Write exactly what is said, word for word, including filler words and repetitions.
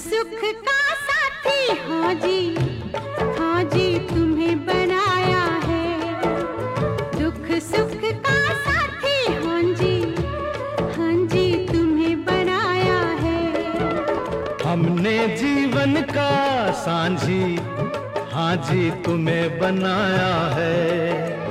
सुख का साथी, हाँ जी हाँ जी तुम्हें बनाया है। दुख सुख का साथी, हाँ जी हाँ जी तुम्हें बनाया है। हमने जीवन का सांझी, हाँ जी तुम्हें बनाया है।